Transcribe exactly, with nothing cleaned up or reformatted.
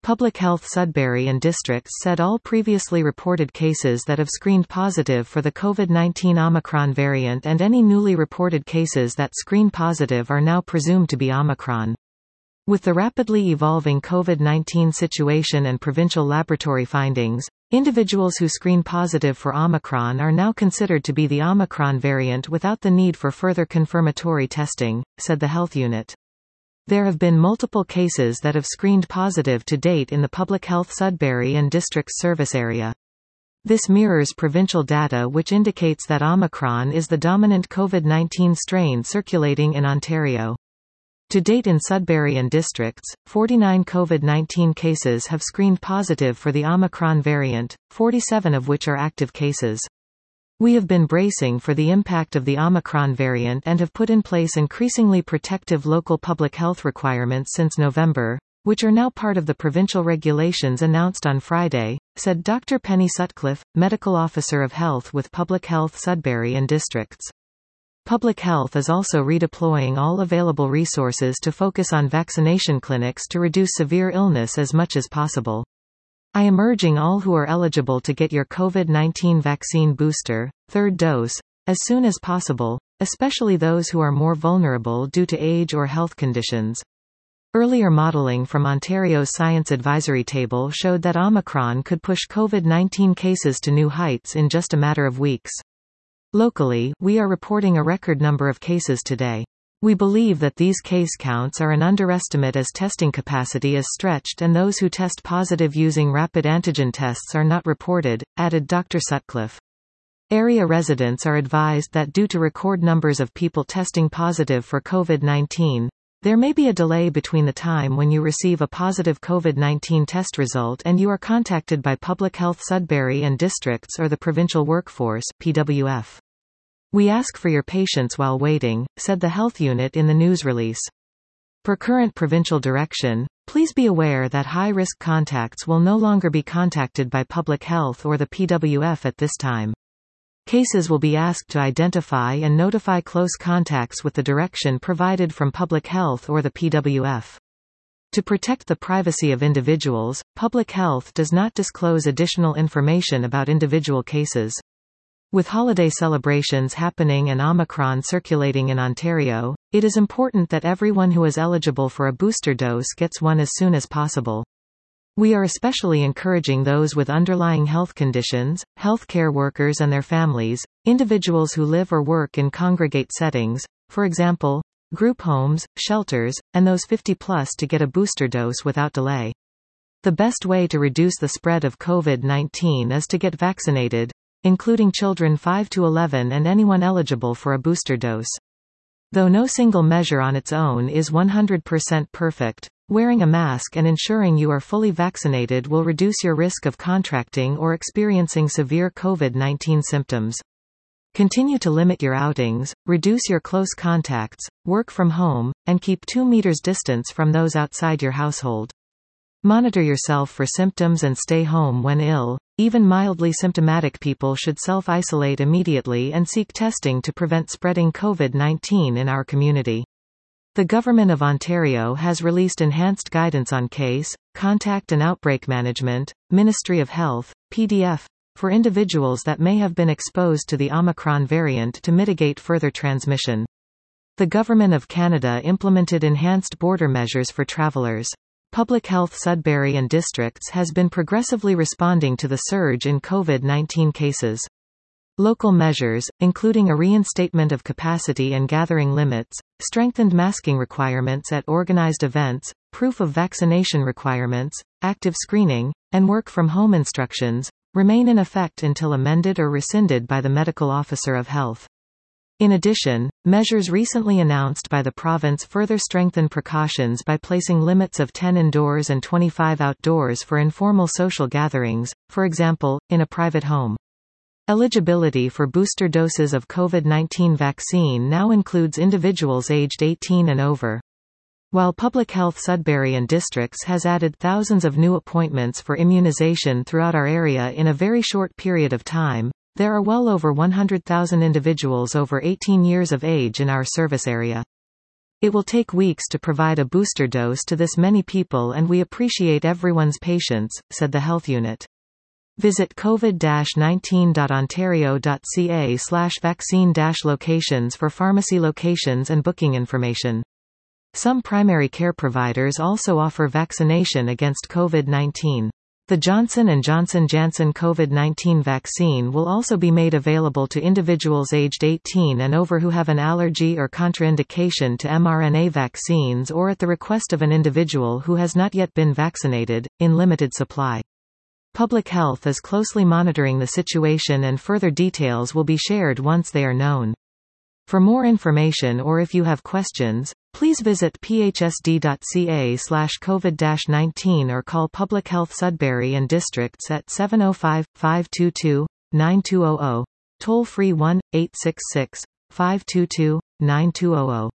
Public Health Sudbury and districts said all previously reported cases that have screened positive for the COVID nineteen Omicron variant and any newly reported cases that screen positive are now presumed to be Omicron. With the rapidly evolving COVID nineteen situation and provincial laboratory findings, individuals who screen positive for Omicron are now considered to be the Omicron variant without the need for further confirmatory testing, said the health unit. There have been multiple cases that have screened positive to date in the Public Health Sudbury and Districts service area. This mirrors provincial data which indicates that Omicron is the dominant COVID nineteen strain circulating in Ontario. To date in Sudbury and Districts, forty-nine COVID nineteen cases have screened positive for the Omicron variant, forty-seven of which are active cases. We have been bracing for the impact of the Omicron variant and have put in place increasingly protective local public health requirements since November, which are now part of the provincial regulations announced on Friday, said Doctor Penny Sutcliffe, Medical Officer of Health with Public Health Sudbury and Districts. Public Health is also redeploying all available resources to focus on vaccination clinics to reduce severe illness as much as possible. I am urging all who are eligible to get your COVID nineteen vaccine booster, third dose, as soon as possible, especially those who are more vulnerable due to age or health conditions. Earlier modeling from Ontario's Science Advisory Table showed that Omicron could push COVID nineteen cases to new heights in just a matter of weeks. Locally, we are reporting a record number of cases today. We believe that these case counts are an underestimate as testing capacity is stretched and those who test positive using rapid antigen tests are not reported, added Doctor Sutcliffe. Area residents are advised that due to record numbers of people testing positive for COVID nineteen, there may be a delay between the time when you receive a positive COVID nineteen test result and you are contacted by Public Health Sudbury and Districts or the Provincial Workforce, P W F. We ask for your patience while waiting, said the health unit in the news release. Per current provincial direction, please be aware that high-risk contacts will no longer be contacted by Public Health or the P W F at this time. Cases will be asked to identify and notify close contacts with the direction provided from Public Health or the P W F. To protect the privacy of individuals, Public Health does not disclose additional information about individual cases. With holiday celebrations happening and Omicron circulating in Ontario, it is important that everyone who is eligible for a booster dose gets one as soon as possible. We are especially encouraging those with underlying health conditions, healthcare workers and their families, individuals who live or work in congregate settings, for example, group homes, shelters, and those fifty plus to get a booster dose without delay. The best way to reduce the spread of COVID nineteen is to get vaccinated, including children five to eleven and anyone eligible for a booster dose. Though no single measure on its own is one hundred percent perfect, wearing a mask and ensuring you are fully vaccinated will reduce your risk of contracting or experiencing severe COVID nineteen symptoms. Continue to limit your outings, reduce your close contacts, work from home, and keep two meters distance from those outside your household. Monitor yourself for symptoms and stay home when ill. Even mildly symptomatic people should self-isolate immediately and seek testing to prevent spreading COVID nineteen in our community. The Government of Ontario has released enhanced guidance on case, contact and outbreak management, Ministry of Health, P D F, for individuals that may have been exposed to the Omicron variant to mitigate further transmission. The Government of Canada implemented enhanced border measures for travellers. Public Health Sudbury and Districts has been progressively responding to the surge in COVID nineteen cases. Local measures, including a reinstatement of capacity and gathering limits, strengthened masking requirements at organized events, proof of vaccination requirements, active screening, and work-from-home instructions, remain in effect until amended or rescinded by the Medical Officer of Health. In addition, measures recently announced by the province further strengthen precautions by placing limits of ten indoors and twenty-five outdoors for informal social gatherings, for example, in a private home. Eligibility for booster doses of COVID nineteen vaccine now includes individuals aged eighteen and over. While Public Health Sudbury and Districts has added thousands of new appointments for immunization throughout our area in a very short period of time, there are well over one hundred thousand individuals over eighteen years of age in our service area. It will take weeks to provide a booster dose to this many people and we appreciate everyone's patience, said the health unit. Visit covid nineteen dot ontario dot c a slash vaccine locations for pharmacy locations and booking information. Some primary care providers also offer vaccination against COVID nineteen. The Johnson and Johnson Janssen COVID nineteen vaccine will also be made available to individuals aged eighteen and over who have an allergy or contraindication to mRNA vaccines or at the request of an individual who has not yet been vaccinated, in limited supply. Public Health is closely monitoring the situation and further details will be shared once they are known. For more information or if you have questions, please visit p h s d dot c a slash covid nineteen or call Public Health Sudbury and Districts at seven oh five, five two two, nine two zero zero, toll free one, eight six six, five two two, nine two zero zero.